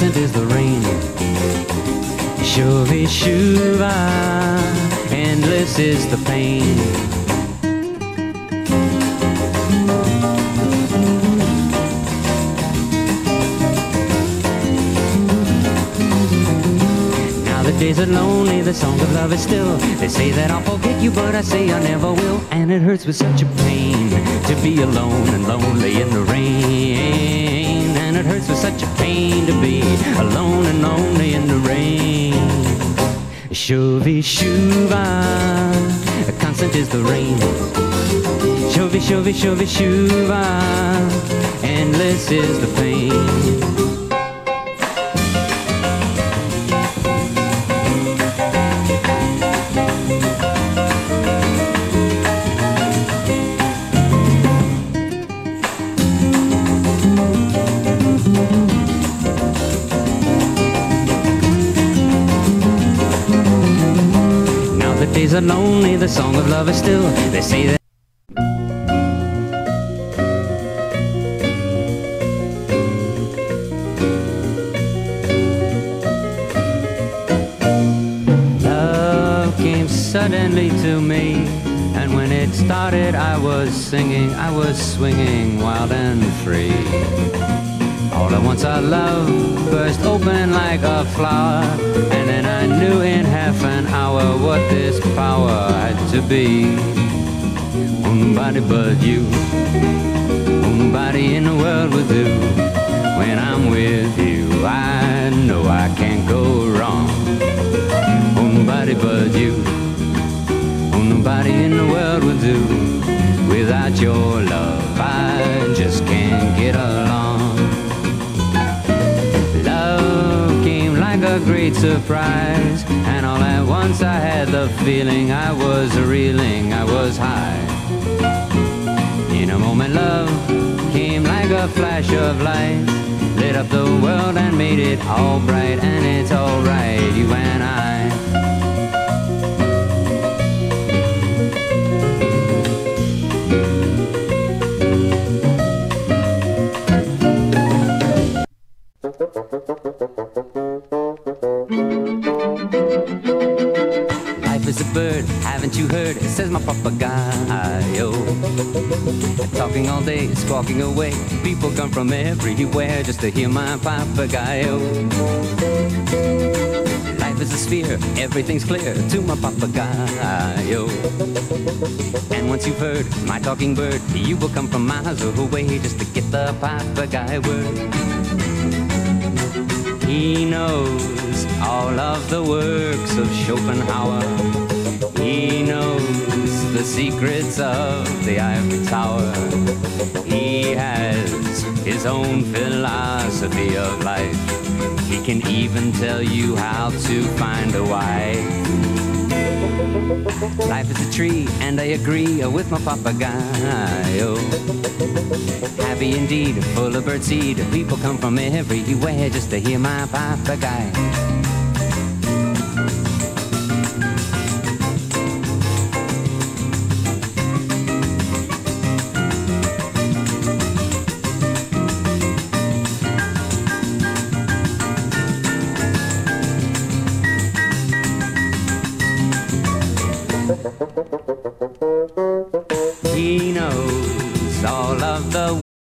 constant is the rain. Shuvi shuva, endless is the pain. Now the days are lonely, the song of love is still. They say that I'll forget you, but I say I never will. And it hurts with such a pain to be alone and lonely in the rain. And it hurts with such a pain to be alone and lonely in the rain. Shuvi shuva, constant is the rain. Shuvi shuvi shuvi shuva, endless is the pain. Days are lonely, the song of love is still. They say that love came suddenly to me, and when it started I was singing, I was swinging wild and free. All at once our love burst open like a flower, and then I knew in half an hour what this power had to be. Nobody but you, nobody in the world will do. When I'm with you, I know I can't go wrong. Nobody but you, nobody in the world will do. Without your love, I just can't get along. A great surprise, and all at once I had the feeling I was reeling, I was high. In a moment love came like a flash of light, lit up the world and made it all bright, and it's all right, you and I. Is a bird, haven't you heard? It says my papagayo. Talking all day, squawking away. People come from everywhere just to hear my papagayo. Life is a sphere, everything's clear to my papagayo. And once you've heard my talking bird, you will come from miles away just to get the papagayo word. He knows all of the works of Schopenhauer. He knows the secrets of the ivory tower. He has his own philosophy of life. He can even tell you how to find a wife. Life is a tree, and I agree with my papagayo. Happy indeed, full of birdseed. People come from everywhere just to hear my papagayo. He knows all of the